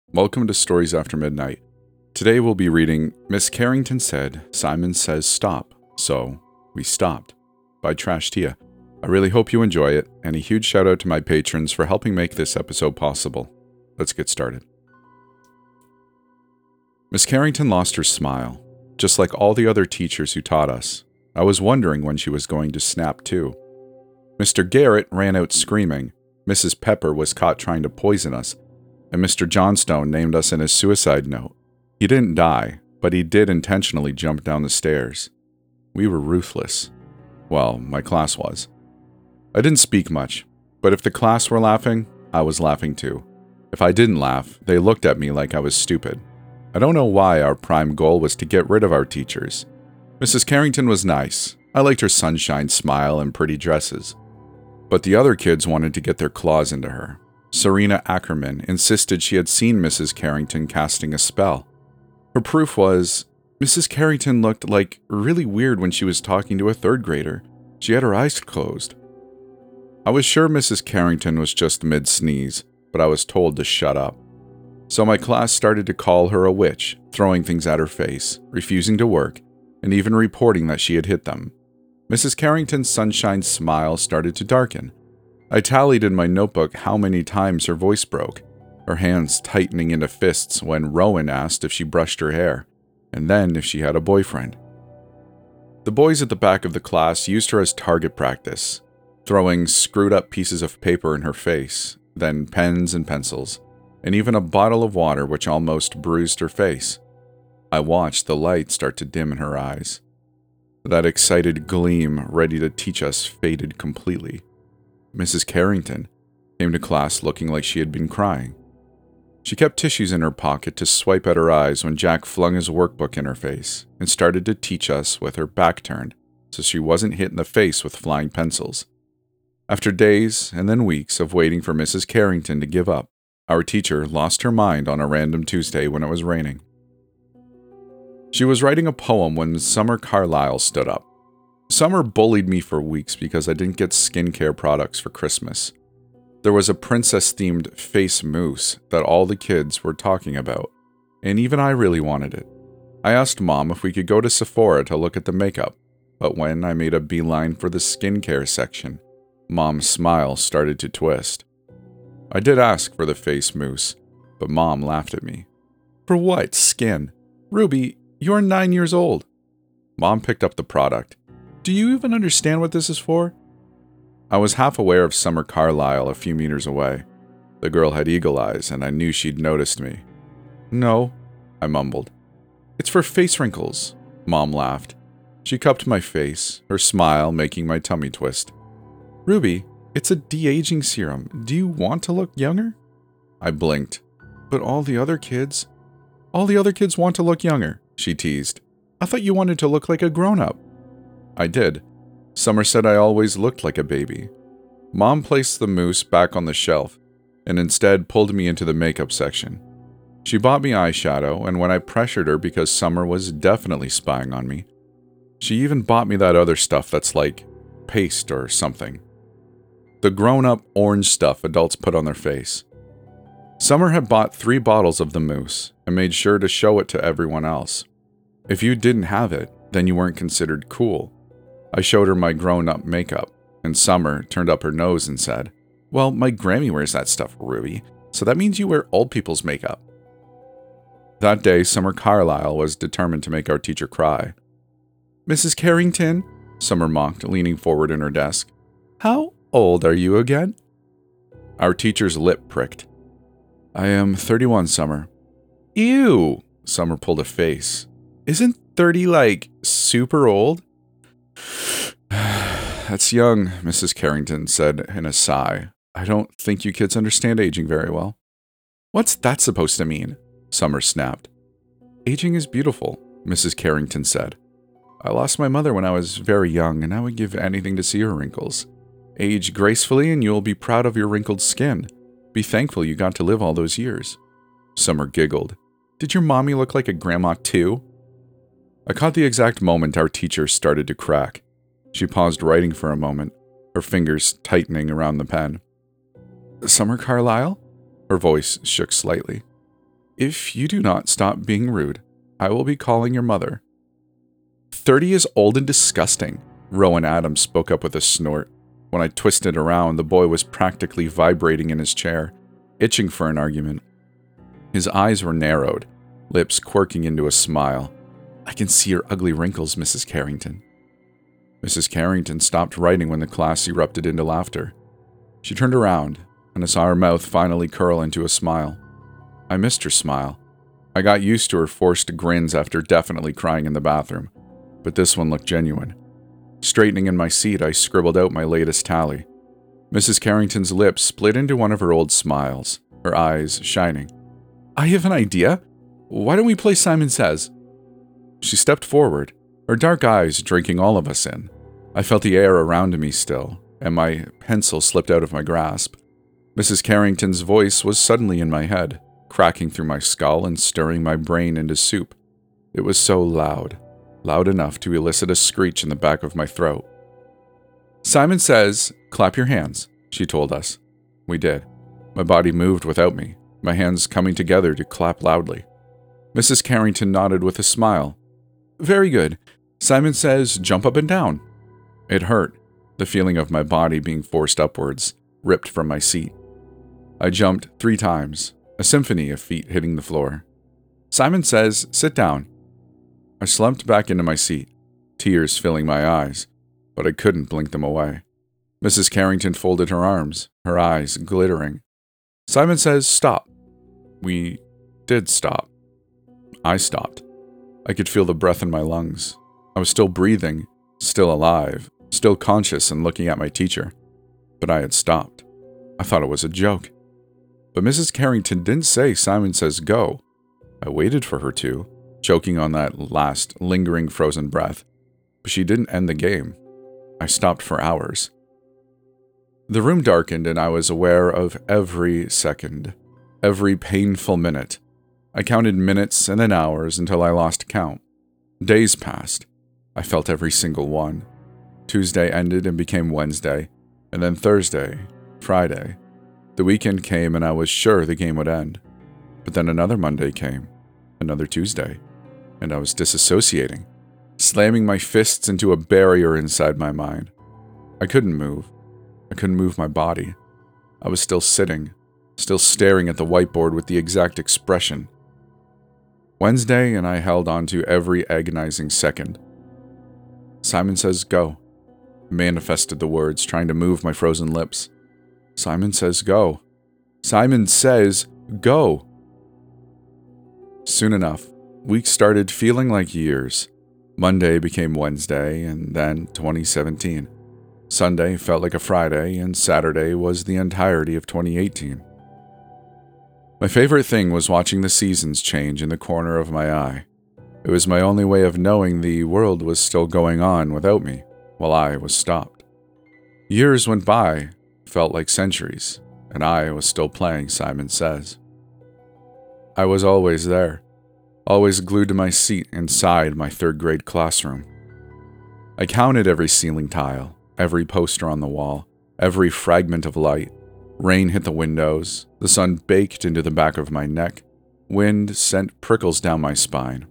Welcome to Stories After Midnight. Today we'll be reading Miss Carrington Said, Simon Says Stop, So We Stopped by Trash Tia. I really hope you enjoy it, and a huge shout out to my patrons for helping make this episode possible. Let's get started. Miss Carrington lost her smile, just like all the other teachers who taught us. I was wondering when she was going to snap too. Mr. Garrett ran out screaming, Mrs. Pepper was caught trying to poison us, and Mr. Johnstone named us in his suicide note. He didn't die, but he did intentionally jump down the stairs. We were ruthless. Well, my class was. I didn't speak much, but if the class were laughing, I was laughing too. If I didn't laugh, they looked at me like I was stupid. I don't know why our prime goal was to get rid of our teachers. Mrs. Carrington was nice. I liked her sunshine smile and pretty dresses. But the other kids wanted to get their claws into her. Serena Ackerman insisted she had seen Mrs. Carrington casting a spell. Her proof was, Mrs. Carrington looked like really weird when she was talking to a third grader. She had her eyes closed. I was sure Mrs. Carrington was just mid-sneeze, but I was told to shut up. So my class started to call her a witch, throwing things at her face, refusing to work, and even reporting that she had hit them. Mrs. Carrington's sunshine smile started to darken. I tallied in my notebook how many times her voice broke, her hands tightening into fists when Rowan asked if she brushed her hair, and then if she had a boyfriend. The boys at the back of the class used her as target practice, throwing screwed up pieces of paper in her face, then pens and pencils, and even a bottle of water which almost bruised her face. I watched the light start to dim in her eyes. That excited gleam ready to teach us faded completely. Mrs. Carrington came to class looking like she had been crying. She kept tissues in her pocket to swipe at her eyes when Jack flung his workbook in her face and started to teach us with her back turned so she wasn't hit in the face with flying pencils. After days and then weeks of waiting for Mrs. Carrington to give up, our teacher lost her mind on a random Tuesday when it was raining. She was writing a poem when Summer Carlyle stood up. Summer bullied me for weeks because I didn't get skincare products for Christmas. There was a princess-themed face mousse that all the kids were talking about, and even I really wanted it. I asked Mom if we could go to Sephora to look at the makeup, but when I made a beeline for the skincare section, Mom's smile started to twist. I did ask for the face mousse, but Mom laughed at me. For what, skin? Ruby, you're 9 years old. Mom picked up the product. Do you even understand what this is for? I was half aware of Summer Carlyle a few meters away. The girl had eagle eyes, and I knew she'd noticed me. No, I mumbled. It's for face wrinkles, Mom laughed. She cupped my face, her smile making my tummy twist. Ruby, it's a de-aging serum. Do you want to look younger? I blinked. But all the other kids want to look younger, she teased. I thought you wanted to look like a grown-up. I did. Summer said I always looked like a baby. Mom placed the mousse back on the shelf and instead pulled me into the makeup section. She bought me eyeshadow, and when I pressured her because Summer was definitely spying on me, she even bought me that other stuff that's like paste or something. The grown-up orange stuff adults put on their face. Summer had bought 3 bottles of the mousse and made sure to show it to everyone else. If you didn't have it, then you weren't considered cool. I showed her my grown-up makeup, and Summer turned up her nose and said, Well, my Grammy wears that stuff, Ruby, so that means you wear old people's makeup. That day, Summer Carlyle was determined to make our teacher cry. Mrs. Carrington, Summer mocked, leaning forward in her desk. How old are you again? Our teacher's lip pricked. I am 31, Summer. Ew, Summer pulled a face. Isn't 30 like super old? That's young, Mrs. Carrington said in a sigh. I don't think you kids understand aging very well. What's that supposed to mean? Summer snapped. Aging is beautiful, Mrs. Carrington said. I lost my mother when I was very young, and I would give anything to see her wrinkles. Age gracefully and you'll be proud of your wrinkled skin. Be thankful you got to live all those years. Summer giggled. Did your mommy look like a grandma too? I caught the exact moment our teacher started to crack. She paused writing for a moment, her fingers tightening around the pen. Summer Carlyle? Her voice shook slightly. If you do not stop being rude, I will be calling your mother." 30 is old and disgusting, Rowan Adams spoke up with a snort. When I twisted around, the boy was practically vibrating in his chair, itching for an argument. His eyes were narrowed, lips quirking into a smile. "I can see your ugly wrinkles, Mrs. Carrington." Mrs. Carrington stopped writing when the class erupted into laughter. She turned around, and I saw her mouth finally curl into a smile. I missed her smile. I got used to her forced grins after definitely crying in the bathroom, but this one looked genuine. Straightening in my seat, I scribbled out my latest tally. Mrs. Carrington's lips split into one of her old smiles, her eyes shining. "I have an idea. Why don't we play Simon Says?" She stepped forward, her dark eyes drinking all of us in. I felt the air around me still, and my pencil slipped out of my grasp. Mrs. Carrington's voice was suddenly in my head, cracking through my skull and stirring my brain into soup. It was so loud enough to elicit a screech in the back of my throat. "Simon Says, clap your hands," she told us. We did. My body moved without me, my hands coming together to clap loudly. Mrs. Carrington nodded with a smile. "Very good. Simon Says, jump up and down." It hurt, the feeling of my body being forced upwards, ripped from my seat. I jumped 3 times, a symphony of feet hitting the floor. "Simon Says, sit down." I slumped back into my seat, tears filling my eyes, but I couldn't blink them away. Mrs. Carrington folded her arms, her eyes glittering. "Simon Says, stop." We did stop. I stopped. I could feel the breath in my lungs. I was still breathing, still alive, still conscious and looking at my teacher. But I had stopped. I thought it was a joke. But Mrs. Carrington didn't say Simon Says go. I waited for her to, choking on that last lingering frozen breath. But she didn't end the game. I stopped for hours. The room darkened and I was aware of every second, every painful minute. I counted minutes and then hours until I lost count. Days passed. I felt every single one. Tuesday ended and became Wednesday, and then Thursday, Friday. The weekend came and I was sure the game would end. But then another Monday came, another Tuesday, and I was disassociating, slamming my fists into a barrier inside my mind. I couldn't move. I couldn't move my body. I was still sitting, still staring at the whiteboard with the exact expression. Wednesday, and I held on to every agonizing second. Simon Says go. I manifested the words, trying to move my frozen lips. Simon Says go. Simon Says go. Soon enough, weeks started feeling like years. Monday became Wednesday, and then 2017. Sunday felt like a Friday, and Saturday was the entirety of 2018. My favorite thing was watching the seasons change in the corner of my eye. It was my only way of knowing the world was still going on without me, while I was stopped. Years went by, felt like centuries, and I was still playing Simon Says. I was always there, always glued to my seat inside my 3rd grade classroom. I counted every ceiling tile, every poster on the wall, every fragment of light. Rain hit the windows, the sun baked into the back of my neck, wind sent prickles down my spine.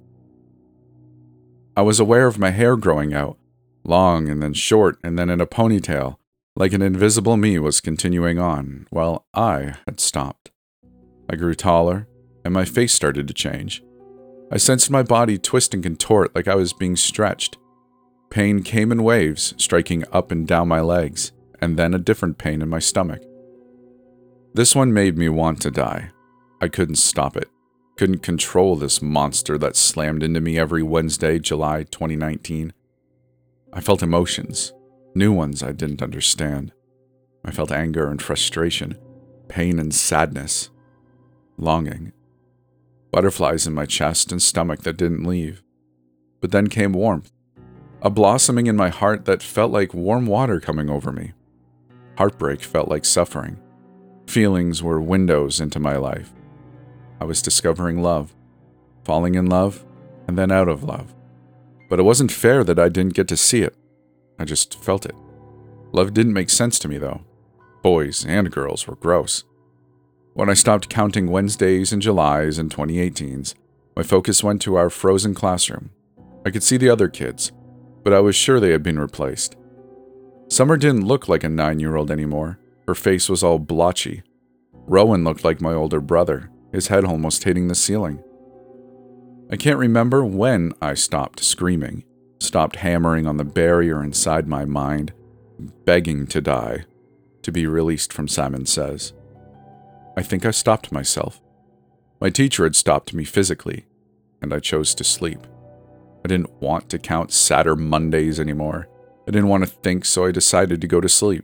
I was aware of my hair growing out, long and then short and then in a ponytail, like an invisible me was continuing on, while I had stopped. I grew taller, and my face started to change. I sensed my body twist and contort like I was being stretched. Pain came in waves, striking up and down my legs, and then a different pain in my stomach. This one made me want to die. I couldn't stop it. Couldn't control this monster that slammed into me every Wednesday, July 2019. I felt emotions, new ones I didn't understand. I felt anger and frustration, pain and sadness, longing. Butterflies in my chest and stomach that didn't leave. But then came warmth, a blossoming in my heart that felt like warm water coming over me. Heartbreak felt like suffering. Feelings were windows into my life. I was discovering love, falling in love, and then out of love. But it wasn't fair that I didn't get to see it. I just felt it. Love didn't make sense to me, though. Boys and girls were gross. When I stopped counting Wednesdays and Julys and 2018s, my focus went to our frozen classroom. I could see the other kids, but I was sure they had been replaced. Summer didn't look like a 9-year-old anymore. Her face was all blotchy. Rowan looked like my older brother, his head almost hitting the ceiling. I can't remember when I stopped screaming, stopped hammering on the barrier inside my mind, begging to die, to be released from Simon Says. I think I stopped myself. My teacher had stopped me physically, and I chose to sleep. I didn't want to count Saturday Mondays anymore. I didn't want to think, so I decided to go to sleep.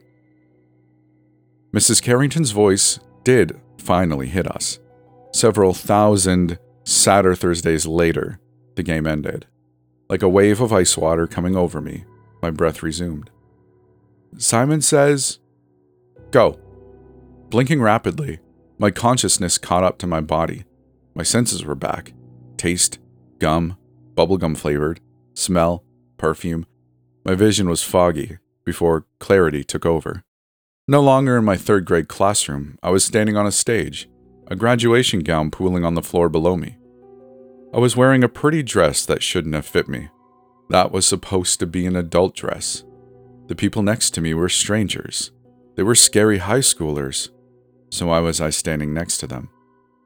Mrs. Carrington's voice did finally hit us. Several thousand Saturday Thursdays later, the game ended. Like a wave of ice water coming over me, my breath resumed. Simon Says, go. Blinking rapidly, my consciousness caught up to my body. My senses were back. Taste, gum, bubblegum flavored, smell, perfume. My vision was foggy before clarity took over. No longer in my third grade classroom, I was standing on a stage, a graduation gown pooling on the floor below me. I was wearing a pretty dress that shouldn't have fit me. That was supposed to be an adult dress. The people next to me were strangers. They were scary high schoolers. So why was I standing next to them?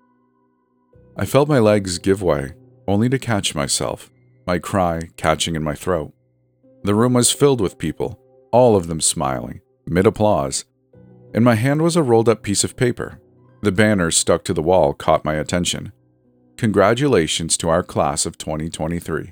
I felt my legs give way, only to catch myself, my cry catching in my throat. The room was filled with people, all of them smiling, mid-applause. In my hand was a rolled-up piece of paper. The banner stuck to the wall caught my attention. Congratulations to our class of 2023.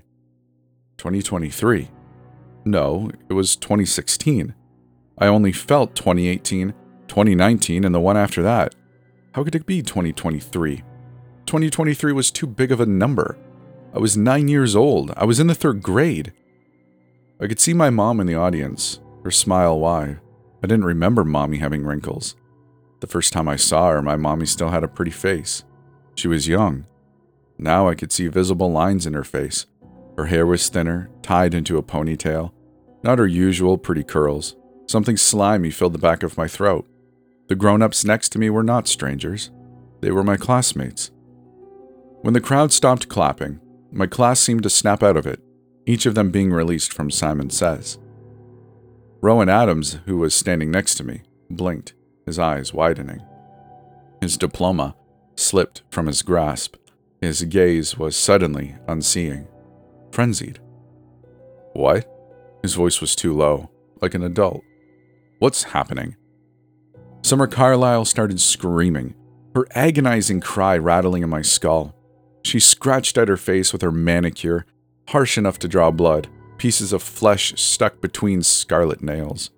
2023? No, it was 2016. I only felt 2018, 2019, and the one after that. How could it be 2023? 2023 was too big of a number. I was 9 years old. I was in the third grade. I could see my mom in the audience, her smile wide. I didn't remember Mommy having wrinkles. The first time I saw her, my mommy still had a pretty face. She was young. Now I could see visible lines in her face. Her hair was thinner, tied into a ponytail. Not her usual pretty curls. Something slimy filled the back of my throat. The grown-ups next to me were not strangers. They were my classmates. When the crowd stopped clapping, my class seemed to snap out of it, each of them being released from Simon Says. Rowan Adams, who was standing next to me, blinked, his eyes widening. His diploma slipped from his grasp. His gaze was suddenly unseeing, frenzied. What? His voice was too low, like an adult. What's happening? Summer Carlyle started screaming, her agonizing cry rattling in my skull. She scratched at her face with her manicure, harsh enough to draw blood, pieces of flesh stuck between scarlet nails.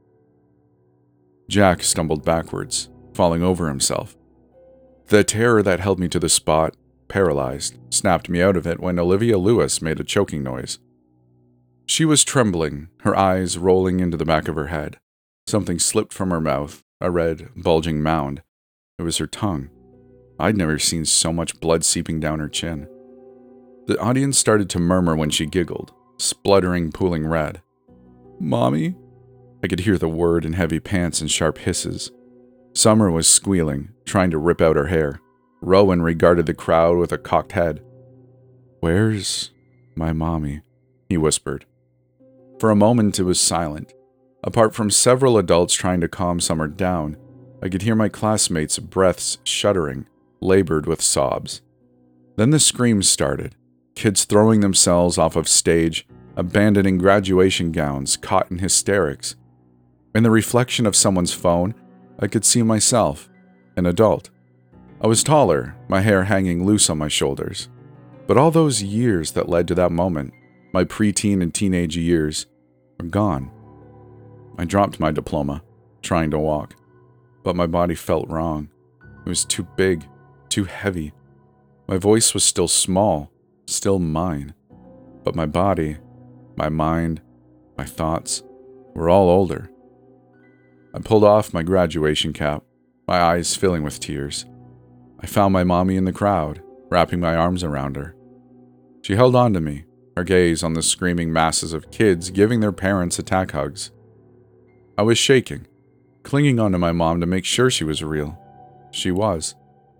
Jack stumbled backwards, falling over himself. The terror that held me to the spot, paralyzed, snapped me out of it when Olivia Lewis made a choking noise. She was trembling, her eyes rolling into the back of her head. Something slipped from her mouth, a red, bulging mound. It was her tongue. I'd never seen so much blood seeping down her chin. The audience started to murmur when she giggled, spluttering, pooling red. Mommy? I could hear the word in heavy pants and sharp hisses. Summer was squealing, trying to rip out her hair. Rowan regarded the crowd with a cocked head. Where's my mommy? He whispered. For a moment it was silent. Apart from several adults trying to calm Summer down, I could hear my classmates' breaths shuddering, labored with sobs. Then the screams started, kids throwing themselves off of stage, abandoning graduation gowns, caught in hysterics. In the reflection of someone's phone, I could see myself, an adult. I was taller, my hair hanging loose on my shoulders. But all those years that led to that moment, my preteen and teenage years, were gone. I dropped my diploma, trying to walk, but my body felt wrong. It was too big, too heavy. My voice was still small, still mine, but my body, my mind, my thoughts were all older. I pulled off my graduation cap, my eyes filling with tears. I found my mommy in the crowd, wrapping my arms around her. She held on to me, her gaze on the screaming masses of kids giving their parents attack hugs. I was shaking, clinging onto my mom to make sure she was real. She was.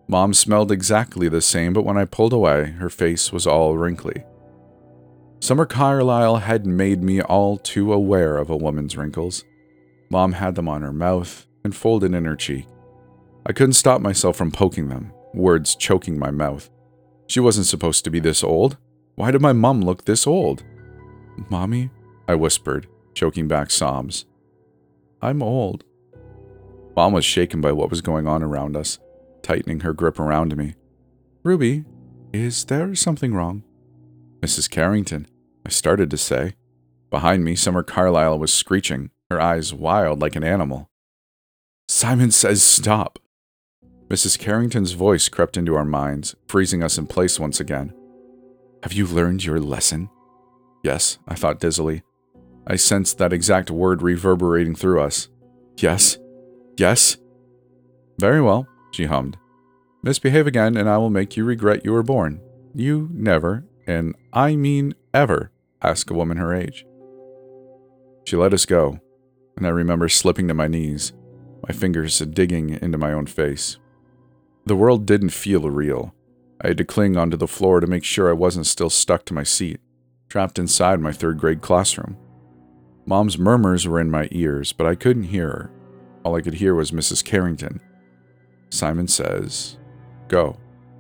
Mom smelled exactly the same, but when I pulled away, her face was all wrinkly. Summer Carlyle had made me all too aware of a woman's wrinkles. Mom had them on her mouth and folded in her cheek. I couldn't stop myself from poking them, words choking my mouth. She wasn't supposed to be this old. Why did my mom look this old? "Mommy," I whispered, choking back sobs. "I'm old." Mom was shaken by what was going on around us, tightening her grip around me. "Ruby, is there something wrong?" "Mrs. Carrington," I started to say. Behind me, Summer Carlyle was screeching, her eyes wild like an animal. "Simon says stop." Mrs. Carrington's voice crept into our minds, freezing us in place once again. "Have you learned your lesson?" "Yes," I thought dizzily. I sensed that exact word reverberating through us. "Yes? Yes?" "Very well," she hummed. "Misbehave again, and I will make you regret you were born. You never, and I mean ever, ask a woman her age." She let us go, and I remember slipping to my knees, my fingers digging into my own face. The world didn't feel real. I had to cling onto the floor to make sure I wasn't still stuck to my seat, trapped inside my third-grade classroom. Mom's murmurs were in my ears, but I couldn't hear her. All I could hear was Mrs. Carrington. "Simon says, go."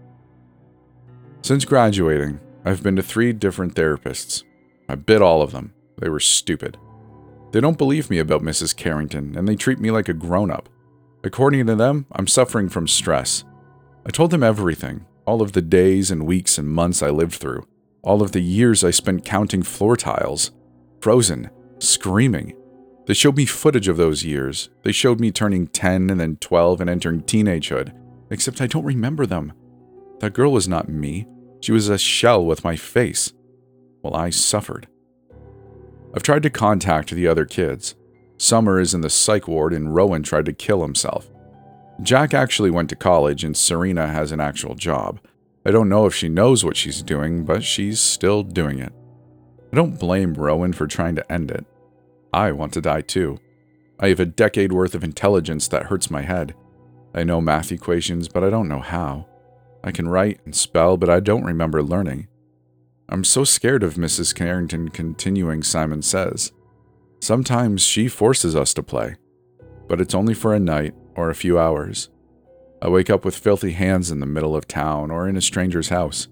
Since graduating, I've been to 3 different therapists. I bit all of them. They were stupid. They don't believe me about Mrs. Carrington, and they treat me like a grown-up. According to them, I'm suffering from stress. I told them everything, all of the days and weeks and months I lived through, all of the years I spent counting floor tiles, frozen, screaming. They showed me footage of those years. They showed me turning 10 and then 12 and entering teenagehood, except I don't remember them. That girl was not me. She was a shell with my face. Well, I suffered. I've tried to contact the other kids. Summer is in the psych ward and Rowan tried to kill himself. Jack actually went to college and Serena has an actual job. I don't know if she knows what she's doing, but she's still doing it. I don't blame Rowan for trying to end it. I want to die too. I have a decade worth of intelligence that hurts my head. I know math equations, but I don't know how. I can write and spell, but I don't remember learning. I'm so scared of Mrs. Carrington continuing Simon Says. Sometimes she forces us to play, but it's only for a night or a few hours. I wake up with filthy hands in the middle of town or in a stranger's house.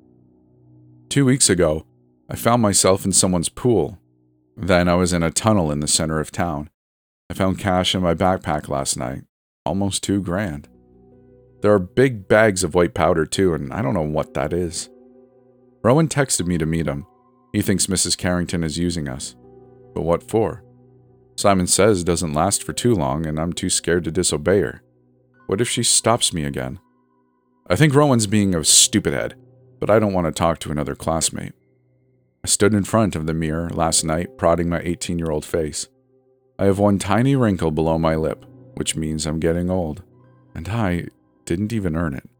2 weeks ago, I found myself in someone's pool. Then I was in a tunnel in the center of town. I found cash in my backpack last night, almost $2,000. There are big bags of white powder too, and I don't know what that is. Rowan texted me to meet him. He thinks Mrs. Carrington is using us. But what for? Simon Says doesn't last for too long, and I'm too scared to disobey her. What if she stops me again? I think Rowan's being a stupidhead, but I don't want to talk to another classmate. I stood in front of the mirror last night, prodding my 18-year-old face. I have one tiny wrinkle below my lip, which means I'm getting old, and I didn't even earn it.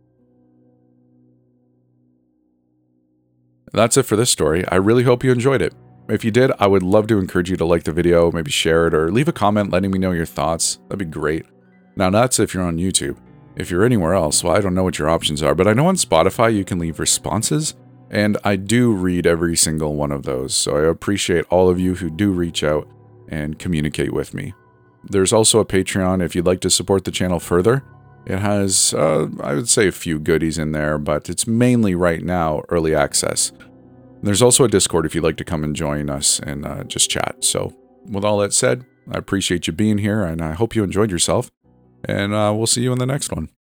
That's it for this story. I really hope you enjoyed it. If you did, I would love to encourage you to like the video, maybe share it, or leave a comment letting me know your thoughts. That'd be great. Now that's if you're on YouTube. If you're anywhere else, well, I don't know what your options are, but I know on Spotify you can leave responses, and I do read every single one of those, so I appreciate all of you who do reach out and communicate with me. There's also a Patreon if you'd like to support the channel further. It has, I would say, a few goodies in there, but it's mainly right now early access. There's also a Discord if you'd like to come and join us and just chat. So with all that said, I appreciate you being here, and I hope you enjoyed yourself, and we'll see you in the next one.